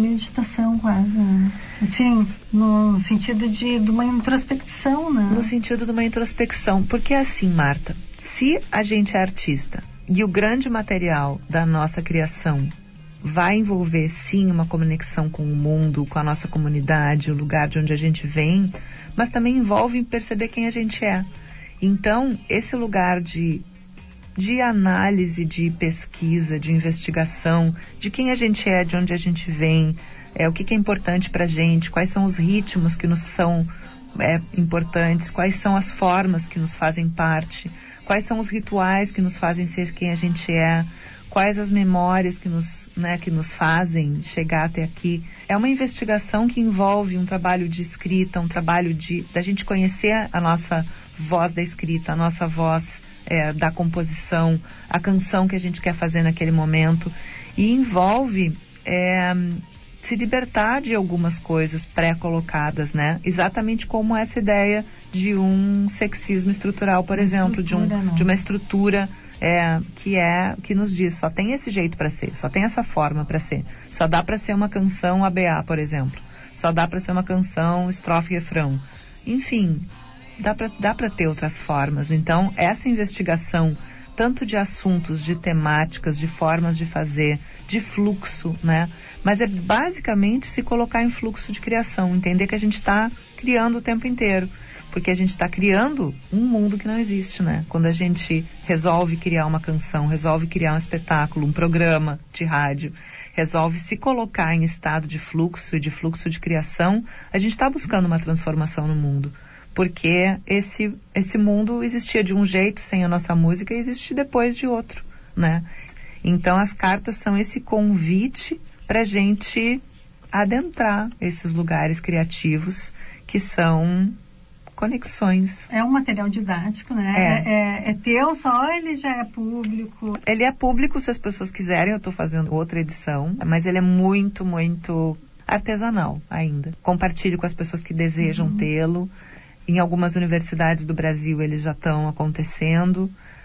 meditação quase, né? Assim, no sentido de uma introspecção, né? No sentido de uma introspecção. Porque assim, Marta, se a gente é artista e o grande material da nossa criação vai envolver, sim, uma conexão com o mundo, com a nossa comunidade, o lugar de onde a gente vem, mas também envolve perceber quem a gente é. Então, esse lugar de análise, de pesquisa, de investigação, de quem a gente é, de onde a gente vem, o que é importante pra gente, quais são os ritmos que nos são importantes, quais são as formas que nos fazem parte, quais são os rituais que nos fazem ser quem a gente é, quais as memórias que nos fazem chegar até aqui. É uma investigação que envolve um trabalho de escrita, um trabalho da gente conhecer a nossa voz da escrita, a nossa voz da composição, a canção que a gente quer fazer naquele momento, e envolve se libertar de algumas coisas pré-colocadas, né? Exatamente como essa ideia de um sexismo estrutural, por exemplo, de uma estrutura que nos diz, só tem esse jeito para ser, só tem essa forma para ser, só dá para ser uma canção ABA, por exemplo, só dá para ser uma canção estrofe e refrão, enfim, dá para ter outras formas. Então, essa investigação, tanto de assuntos, de temáticas, de formas de fazer, de fluxo, né? Mas é basicamente se colocar em fluxo de criação, entender que a gente está criando o tempo inteiro, porque a gente está criando um mundo que não existe, né? Quando a gente resolve criar uma canção, resolve criar um espetáculo, um programa de rádio, resolve se colocar em estado de fluxo e de fluxo de criação, a gente está buscando uma transformação no mundo. Porque esse mundo existia de um jeito sem a nossa música e existe depois de outro, né? Então as cartas são esse convite para a gente adentrar esses lugares criativos que são conexões. É um material didático, né? É teu só ou ele já é público? Ele é público se as pessoas quiserem, eu estou fazendo outra edição, mas ele é muito, muito artesanal ainda. Compartilho com as pessoas que desejam tê-lo. Em algumas universidades do Brasil eles já estão acontecendo,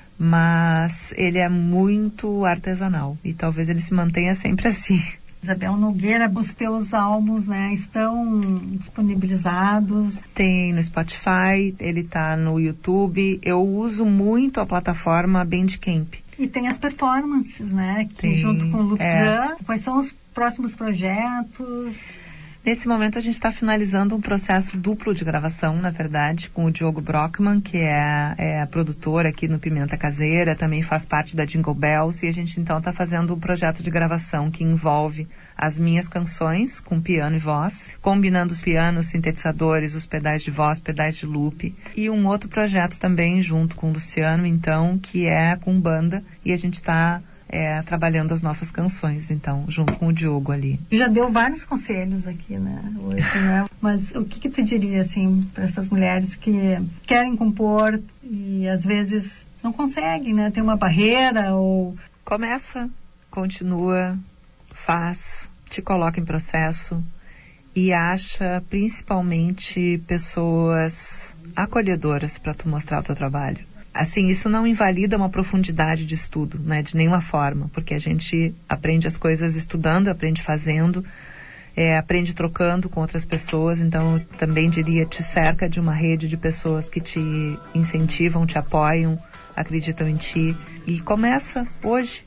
mas ele é muito artesanal e talvez ele se mantenha sempre assim. Isabel Nogueira, os teus álbuns, né, estão disponibilizados? Tem no Spotify, ele está no YouTube. Eu uso muito a plataforma Bandcamp. E tem as performances, né, que junto com o Luxan. Quais são os próximos projetos? Nesse momento a gente está finalizando um processo duplo de gravação, na verdade, com o Diogo Brockman, que é produtor aqui no Pimenta Caseira, também faz parte da Jingle Bells, e a gente então está fazendo um projeto de gravação que envolve as minhas canções com piano e voz, combinando os pianos, sintetizadores, os pedais de voz, pedais de loop, e um outro projeto também junto com o Luciano, então, que é com banda, e a gente está trabalhando as nossas canções, então, junto com o Diogo ali. Já deu vários conselhos aqui, né, hoje, né? Mas o que tu diria, assim, para essas mulheres que querem compor e às vezes não conseguem, né? Tem uma barreira ou... Começa, continua, faz, te coloca em processo e acha principalmente pessoas acolhedoras para tu mostrar o teu trabalho. Assim, isso não invalida uma profundidade de estudo, né, de nenhuma forma, porque a gente aprende as coisas estudando, aprende fazendo, aprende trocando com outras pessoas, então eu também diria, te cerca de uma rede de pessoas que te incentivam, te apoiam, acreditam em ti, e começa hoje,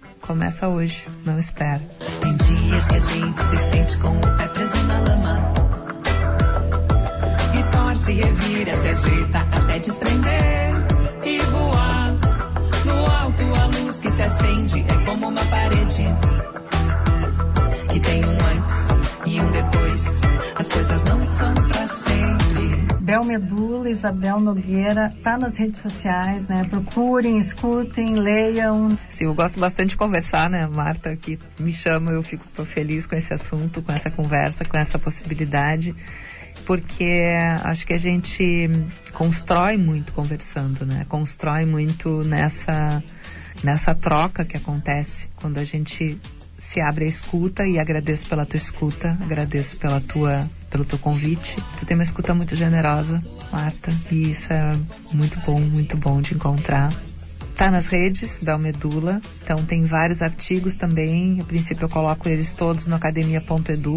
não espera. Tem dias que a gente se sente com o pé preso na lama, e torce, revira, se ajeita até desprender e voar. No alto a luz que se acende é como uma parede que tem um antes e um depois. As coisas não são pra sempre. Bel Medula, Isabel Nogueira, tá nas redes sociais, né? Procurem, escutem, leiam. Sim, eu gosto bastante de conversar, né, Marta, que me chama, eu fico feliz com esse assunto, com essa conversa, com essa possibilidade, porque acho que a gente constrói muito conversando, né? Constrói muito nessa troca que acontece quando a gente se abre a escuta, e agradeço pela tua escuta, agradeço pelo teu convite. Tu tem uma escuta muito generosa, Marta, e isso é muito bom de encontrar. Tá nas redes, Bel Medula, então tem vários artigos também, a princípio eu coloco eles todos no academia.edu,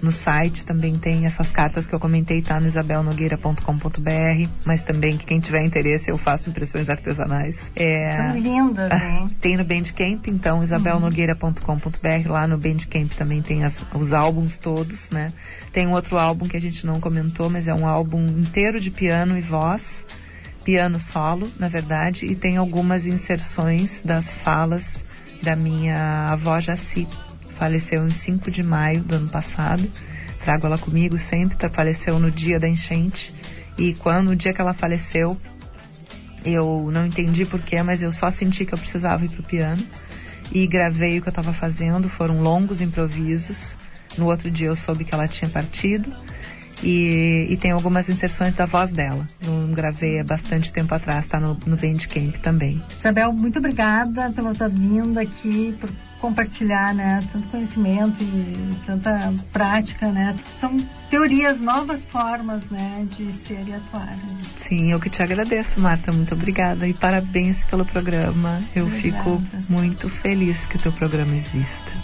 No site também tem essas cartas que eu comentei, tá no isabelnogueira.com.br, mas também que quem tiver interesse eu faço impressões artesanais. São lindas, né? Tem no Bandcamp, então isabelnogueira.com.br, lá no Bandcamp também tem os álbuns todos, né? Tem um outro álbum que a gente não comentou, mas é um álbum inteiro de piano e voz, piano solo, na verdade, e tem algumas inserções das falas da minha avó Jaci. Faleceu em 5 de maio do ano passado. Trago ela comigo sempre, faleceu no dia da enchente. E no dia que ela faleceu, eu não entendi porquê, mas eu só senti que eu precisava ir pro piano. E gravei o que eu estava fazendo, foram longos improvisos. No outro dia eu soube que ela tinha partido. E tem algumas inserções da voz dela. Eu gravei há bastante tempo atrás, tá no Bandcamp também. Isabel, muito obrigada pela tua vinda aqui, por compartilhar, né, tanto conhecimento e tanta prática, né? São teorias, novas formas, né, de ser e atuar. Sim, eu que te agradeço, Marta, muito obrigada e parabéns pelo programa. Eu fico muito feliz que o teu programa exista.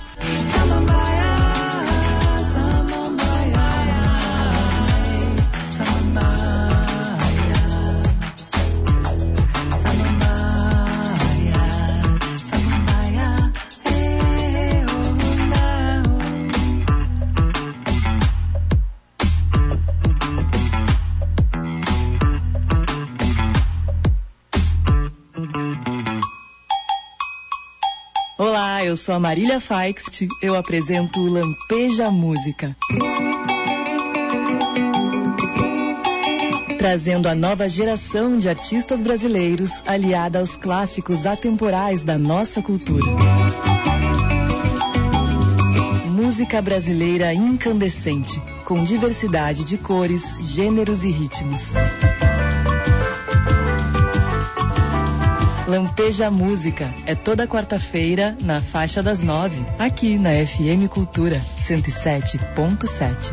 Olá, eu sou a Marília Feixt, eu apresento o Lampeja Música. Trazendo a nova geração de artistas brasileiros aliada aos clássicos atemporais da nossa cultura. Música brasileira incandescente, com diversidade de cores, gêneros e ritmos. Lampeja Música é toda quarta-feira na faixa das 9, aqui na FM Cultura 107.7.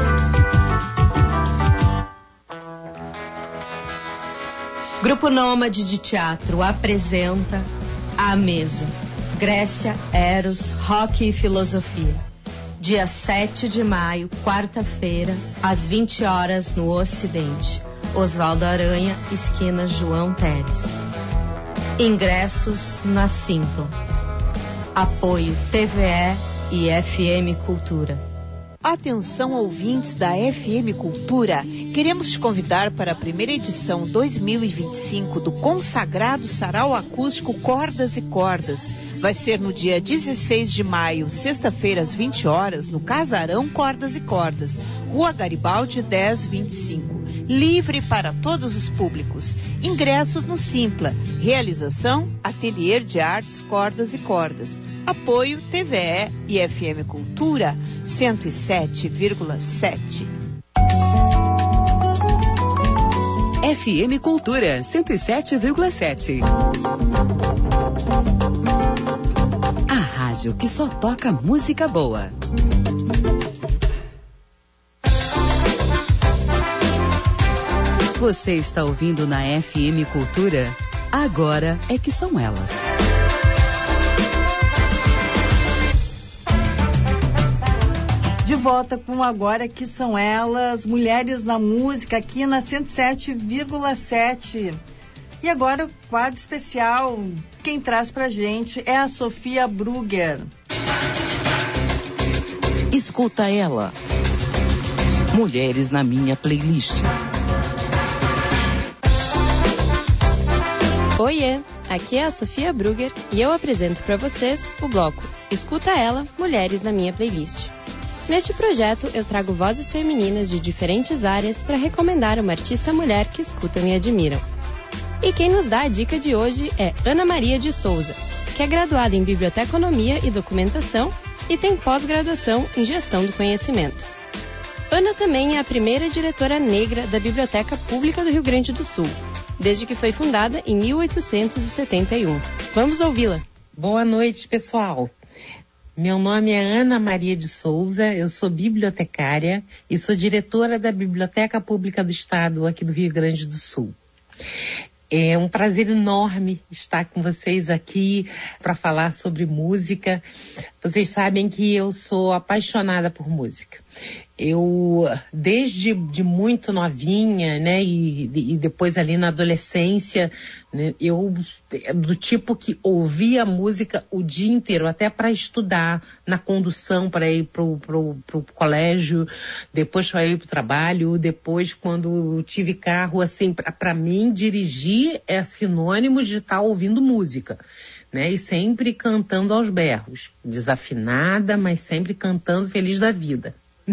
Grupo Nômade de Teatro apresenta A Mesa, Grécia, Eros, Rock e Filosofia. Dia 7 de maio, quarta-feira, às 20 horas no Ocidente. Oswaldo Aranha, esquina João Teres. Ingressos na Simpla. Apoio TVE e FM Cultura. Atenção, ouvintes da FM Cultura, queremos te convidar para a primeira edição 2025 do consagrado Sarau Acústico Cordas e Cordas. Vai ser no dia 16 de maio, sexta-feira, às 20 horas, no Casarão Cordas e Cordas, Rua Garibaldi 1025. Livre para todos os públicos. Ingressos no Simpla. Realização, Ateliê de Artes Cordas e Cordas. Apoio TVE e FM Cultura 107,7. FM Cultura 107,7. A rádio que só toca música boa. Você está ouvindo na FM Cultura? Agora é que são elas. De volta com Agora que são elas, Mulheres na Música, aqui na 107,7. E agora o quadro especial, quem traz pra gente é a Sofia Brugger. Escuta ela. Mulheres na minha playlist. Oiê, aqui é a Sofia Brugger e eu apresento para vocês o bloco Escuta Ela, Mulheres na Minha Playlist. Neste projeto eu trago vozes femininas de diferentes áreas para recomendar uma artista mulher que escutam e admiram. E quem nos dá a dica de hoje é Ana Maria de Souza, que é graduada em Biblioteconomia e Documentação e tem pós-graduação em Gestão do Conhecimento. Ana também é a primeira diretora negra da Biblioteca Pública do Rio Grande do Sul, desde que foi fundada em 1871. Vamos ouvi-la. Boa noite, pessoal. Meu nome é Ana Maria de Souza, eu sou bibliotecária e sou diretora da Biblioteca Pública do Estado aqui do Rio Grande do Sul. É um prazer enorme estar com vocês aqui para falar sobre música. Vocês sabem que eu sou apaixonada por música. Eu, desde muito novinha, né, e depois ali na adolescência, né, eu, do tipo que ouvia música o dia inteiro, até para estudar, na condução, para ir pro colégio, depois para ir pro trabalho, depois quando tive carro, assim, para mim dirigir é sinônimo de estar ouvindo música. Né, e sempre cantando aos berros, desafinada, mas sempre cantando feliz da vida.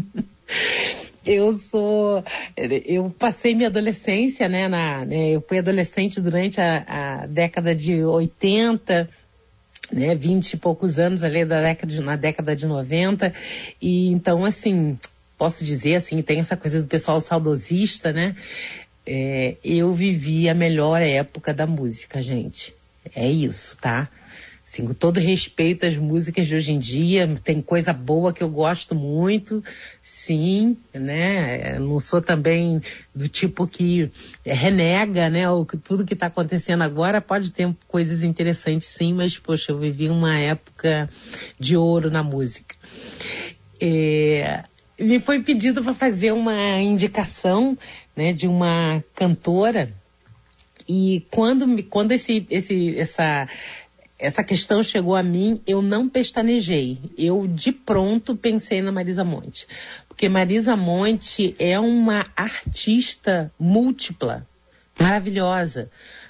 Eu passei minha adolescência, né, eu fui adolescente durante a década de 80, né, 20 e poucos anos ali na década de 90, e então, assim, posso dizer, assim, tem essa coisa do pessoal saudosista, né, eu vivi a melhor época da música, gente, é isso, tá? Assim, com todo respeito às músicas de hoje em dia, tem coisa boa que eu gosto muito, sim, né? Não sou também do tipo que renega, né? Tudo que está acontecendo agora pode ter coisas interessantes, sim, mas, poxa, eu vivi uma época de ouro na música. Me foi pedido para fazer uma indicação, né, de uma cantora, e quando essa questão chegou a mim, eu não pestanejei. Eu, de pronto, pensei na Marisa Monte. Porque Marisa Monte é uma artista múltipla, maravilhosa.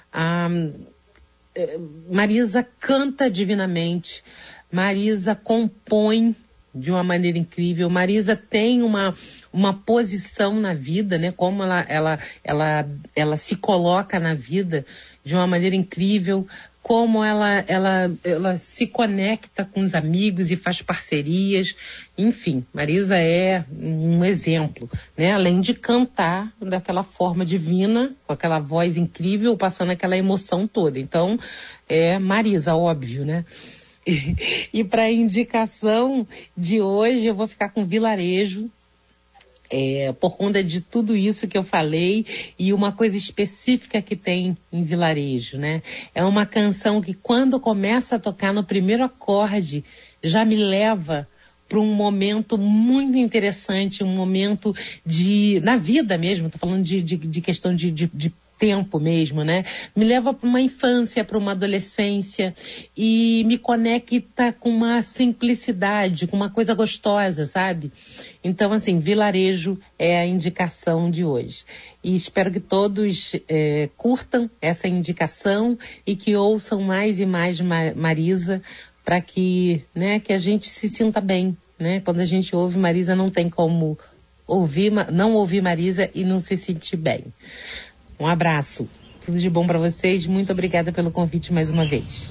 Marisa canta divinamente. Marisa compõe de uma maneira incrível. Marisa tem uma posição na vida, né? Como ela se coloca na vida de uma maneira incrível. Como ela se conecta com os amigos e faz parcerias. Enfim, Marisa é um exemplo, né? Além de cantar daquela forma divina, com aquela voz incrível, passando aquela emoção toda. Então, é Marisa, óbvio, né? E para a indicação de hoje, eu vou ficar com Vilarejo. Por conta de tudo isso que eu falei e uma coisa específica que tem em Vilarejo, né? É uma canção que quando começa a tocar no primeiro acorde já me leva para um momento muito interessante, um momento na vida mesmo, tô falando de questão de tempo mesmo, né? Me leva para uma infância, para uma adolescência e me conecta com uma simplicidade, com uma coisa gostosa, sabe? Então, assim, Vilarejo é a indicação de hoje. E espero que todos curtam essa indicação e que ouçam mais e mais Marisa para que, né, que a gente se sinta bem, né? Quando a gente ouve Marisa, não tem como não ouvir Marisa e não se sentir bem. Um abraço. Tudo de bom para vocês. Muito obrigada pelo convite mais uma vez.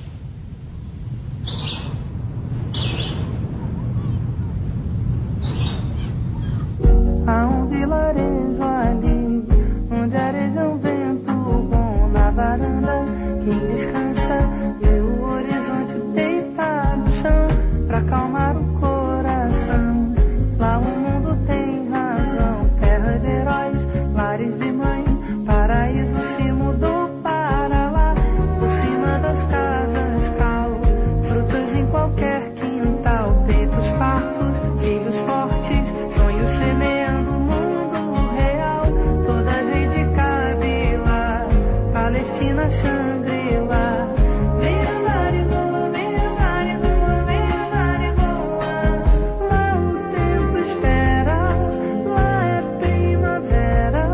Há um vilarejo ali, onde areja um vento bom na varanda. Quem descansa vê o horizonte deitado no chão pra acalmar o coração. Lá o mundo tem razão, terra de heróis, lares de mãe. Paraíso se mudou para lá, por cima das casas cal, frutas em qualquer quintal, peitos fartos, filhos fortes, sonhos semeando o mundo real. Toda a gente cabe lá, Palestina, Xangri-Lá. Vem andar e voa, vem andar e voa, vem andar e voa. Lá o tempo espera, lá é primavera.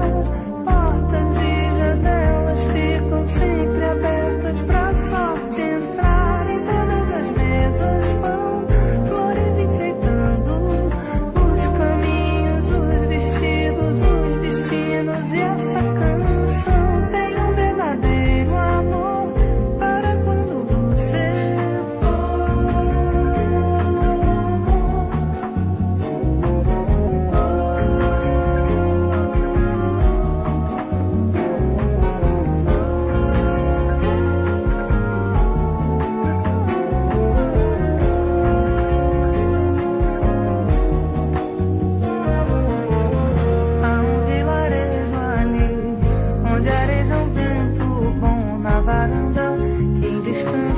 Ficam sempre abertas pra sorte entrar. Em todas as mesas pão, flores enfeitando os caminhos, os vestidos, os destinos. E essa canção tem um verdadeiro amor.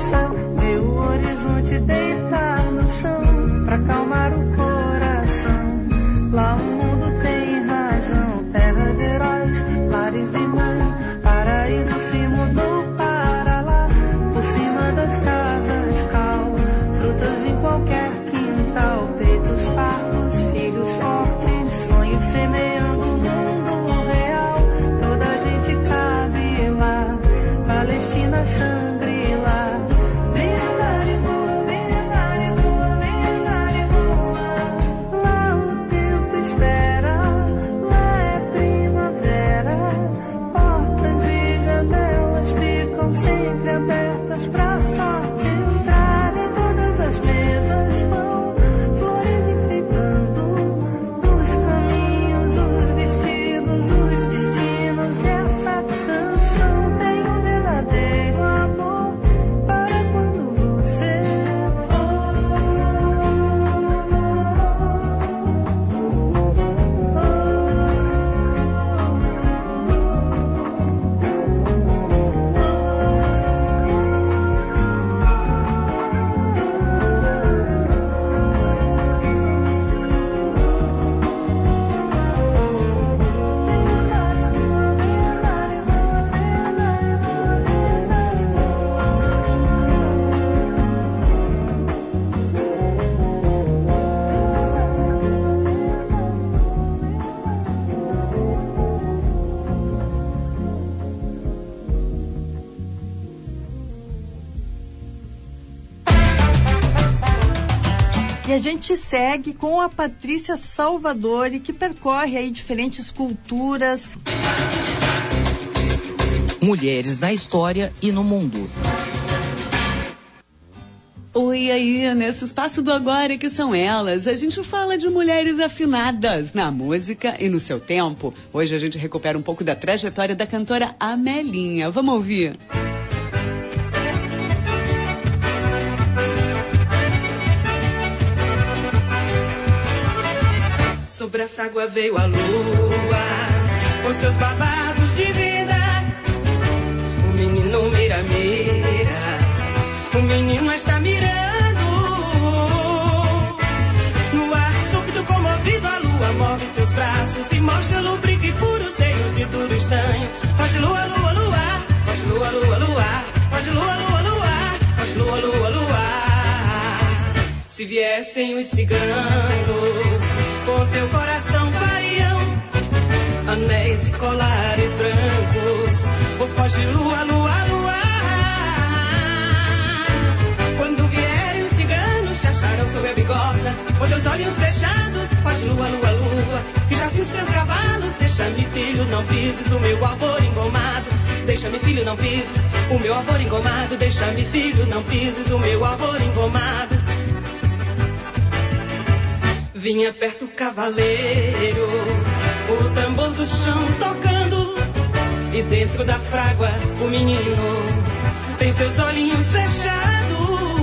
descansa, vê o horizonte deitar no chão pra acalmar o coração. Lá o mundo tem razão, terra de heróis, lares de mãe, paraíso se mudou para lá. Por cima das casas cal, frutas em qualquer quintal, peitos fartos, filhos fortes, sonhos semeando o mundo real. Toda a gente cabe lá, Palestina, Shangri-La. Vem andar e voa, vem andar e voa, vem andar e voa. Lá o tempo espera, lá é primavera. Portas e janelas ficam sempre abertas pra sorte entrar. Em todas as mesas vão flores enfeitando os caminhos, os vestidos, os destinos. E essa canção tem um verdadeiro amor para quando você E a gente segue com a Patrícia Salvadori, que percorre aí diferentes culturas. Mulheres na história e no mundo. Oi, aí, nesse espaço do Agora que são elas, a gente fala de mulheres afinadas na música e no seu tempo. Hoje a gente recupera um pouco da trajetória da cantora Amelinha. Vamos ouvir? Sobre a frágua veio a lua, com seus babados de vida. O menino mira, o menino está mirando. No ar súbito comovido, a lua move seus braços e mostra-lhe o brinco e puro seio de duro estanho. Foge lua, lua, luar, foge lua, lua, luar, foge lua, lua, luar, foge lua, lua, luar. Se viessem os ciganos, por teu coração variam anéis e colares brancos. Oh, foge lua, lua, lua. Quando vierem os ciganos, te acharão sob a bigorna, com teus olhos fechados. Foge lua, lua, lua. Que já se os teus cavalos. Deixa-me, filho, não pises o meu alvor engomado. Deixa-me, filho, não pises o meu alvor engomado. Deixa-me, filho, não pises o meu alvor engomado. Vinha perto o cavaleiro, o tambor do chão tocando, e dentro da frágua o menino tem seus olhinhos fechados.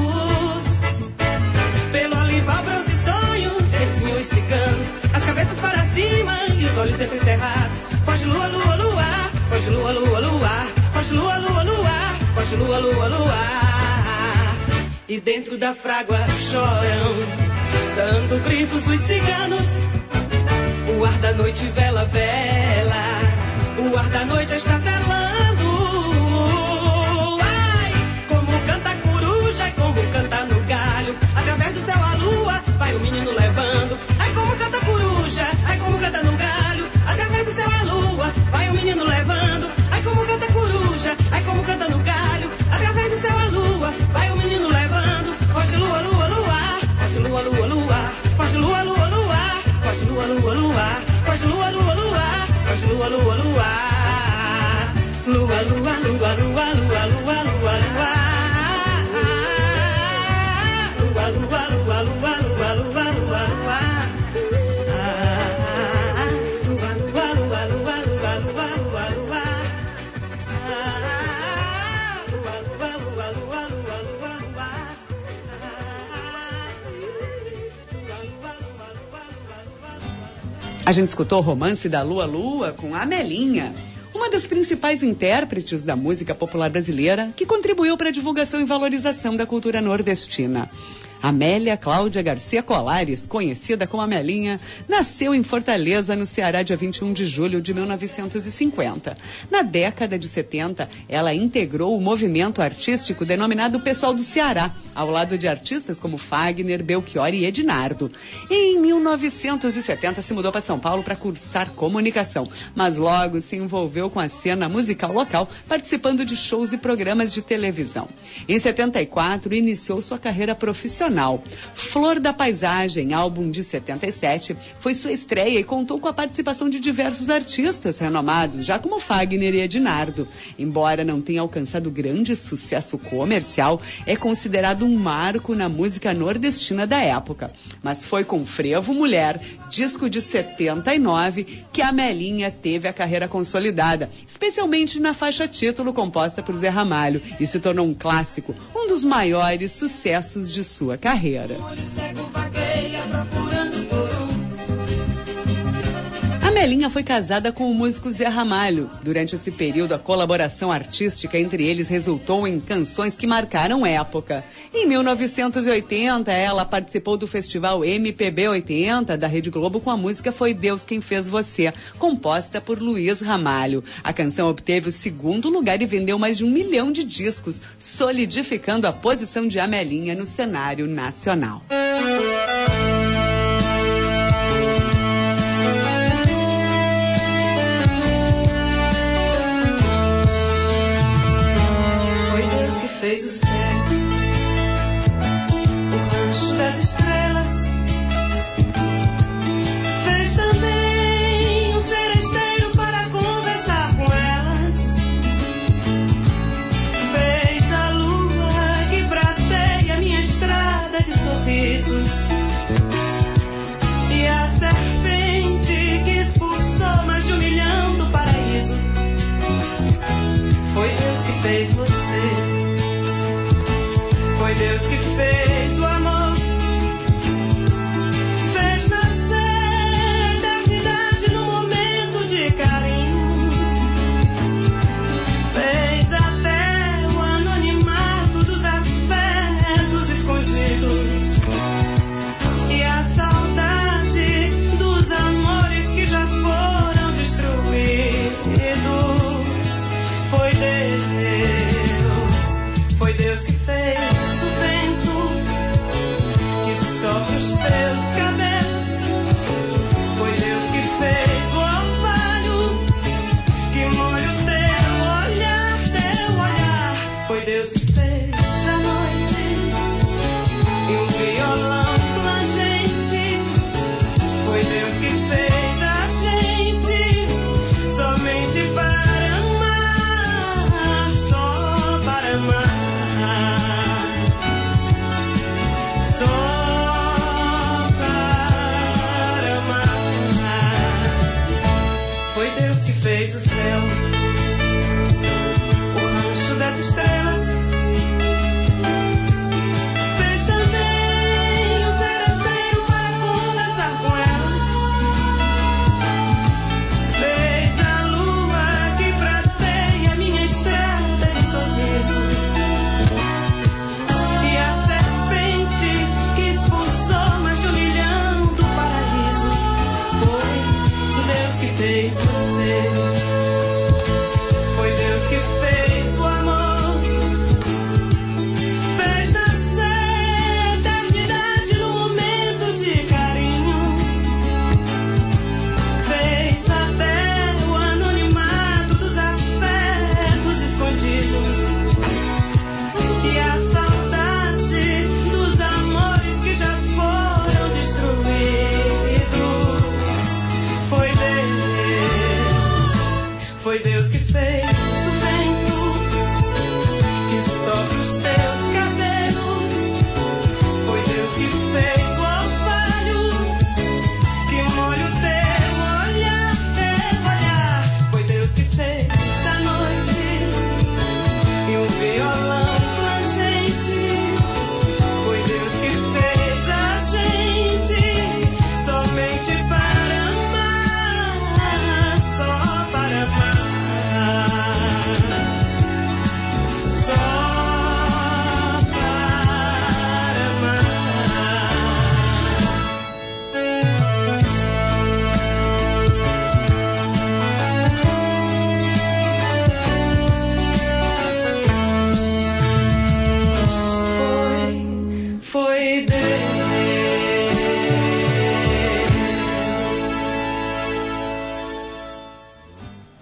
Pelo olival bronze sonho, eles vinham os ciganos, as cabeças para cima e os olhos entrecerrados. Foge lua, lua, luar, foge lua, lua, luar, foge lua, lua, luar, foge lua, lua, luar. E dentro da frágua choram, dando gritos os ciganos. O ar da noite vela, vela, o ar da noite está velando. Ai, como canta a coruja, como canta no galho. Através do céu a lua, vai o menino levando. Ai, como canta a coruja, ai, como canta no galho. Através do céu a lua, vai o menino levando. Ai, como canta a coruja, ai, como canta no galho. Através do céu a lua, vai o menino levando. Foge lua, lua, luar, foge lua, lua, luar, foge lua, lua, luar, foge lua, lua, luar, foge lua, lua, luar, foge lua, lua, luar. Lua, lua, lua, lua, lua, lua, lua, lua. Lua, lua, lua, lua, lua, lua, lua, lua. Lua, lua, lua, lua, lua, lua, lua, lua. Lua, lua, lua, lua, lua, lua, lua. A gente escutou o Romance da Lua Lua com Amelinha. Uma uma das principais intérpretes da música popular brasileira que contribuiu para a divulgação e valorização da cultura nordestina. Amélia Cláudia Garcia Colares, conhecida como Amelinha, nasceu em Fortaleza, no Ceará, dia 21 de julho de 1950. Na década de 70, ela integrou o movimento artístico denominado Pessoal do Ceará, ao lado de artistas como Fagner, Belchior e Ednardo. E em 1970 se mudou para São Paulo para cursar comunicação, mas logo se envolveu com a cena musical local, participando de shows e programas de televisão. Em 74, iniciou sua carreira profissional. Flor da Paisagem, álbum de 77, foi sua estreia e contou com a participação de diversos artistas renomados, já como Fagner e Ednardo. Embora não tenha alcançado grande sucesso comercial, é considerado um marco na música nordestina da época. Mas foi com Frevo Mulher, disco de 79, que a Amelinha teve a carreira consolidada, especialmente na faixa título composta por Zé Ramalho, e se tornou um clássico, um dos maiores sucessos de sua carreira. Amelinha foi casada com o músico Zé Ramalho. Durante esse período, a colaboração artística entre eles resultou em canções que marcaram época. Em 1980, ela participou do festival MPB 80 da Rede Globo com a música Foi Deus Quem Fez Você, composta por Luiz Ramalho. A canção obteve o 2º lugar e vendeu mais de 1 milhão de discos, solidificando a posição de Amelinha no cenário nacional. Fez o céu, o rancho das estrelas, fez também um seresteiro para conversar com elas, fez a lua que prateia minha estrada de sorrisos, e a serpente que expulsou mais de 1 milhão do paraíso. Foi Deus que fez você. Foi Deus que fez o amor, fez nascer eternidade no momento de carinho, fez até o anonimato dos afetos escondidos e a saudade dos amores que já foram destruídos. Foi Deus que fez sobre os teus cabelos. Foi Deus que fez o orvalho que molha o teu olhar. Foi Deus que fez a noite e um violão plangente. Foi Deus que fez a gente somente para amar, só para amar. Fez o céu, o rancho das estrelas, fez também um seresteiro para conversar com elas, fez a lua que prateia minha estrada de sorrisos, e a serpente que expulsou mais de 1 milhão do paraíso. Foi Deus que fez você. Foi Deus que fez o amor, fez nascer eternidade no momento de carinho, fez até o anonimato dos afetos escondidos e a saudade dos amores que já foram destruídos. Foi Deus que fez o vento que sopra os teus cabelos. Foi Deus que fez o orvalho que molha o teu olhar. Foi Deus que fez a noite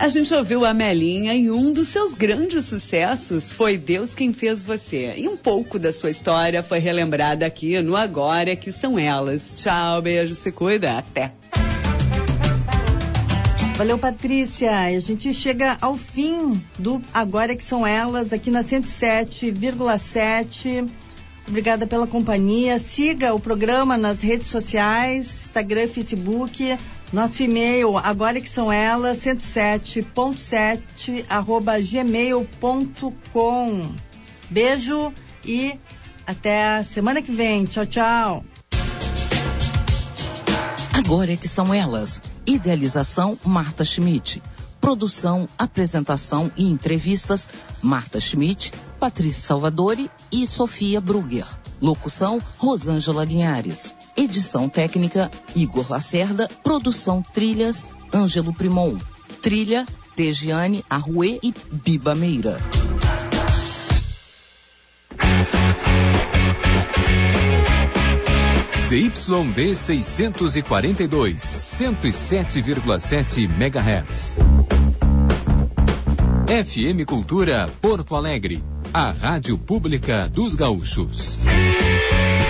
A gente ouviu a Amelinha e um dos seus grandes sucessos foi Deus Quem Fez Você. E um pouco da sua história foi relembrada aqui no Agora é Que São Elas. Tchau, beijo, se cuida, até. Valeu, Patrícia. A gente chega ao fim do Agora é Que São Elas, aqui na 107,7. Obrigada pela companhia. Siga o programa nas redes sociais, Instagram, Facebook. Nosso e-mail, agora que são elas, 107.7@gmail.com. Beijo e até a semana que vem. Tchau, tchau. Agora é que são elas. Idealização, Marta Schmidt. Produção, apresentação e entrevistas, Marta Schmidt, Patrícia Salvadori e Sofia Brugger. Locução, Rosângela Linhares. Edição técnica, Igor Lacerda. Produção trilhas, Ângelo Primon. Trilha, Tegiane Arruê e Biba Meira. ZYD 642, 107,7 MHz. FM Cultura Porto Alegre, a rádio pública dos gaúchos.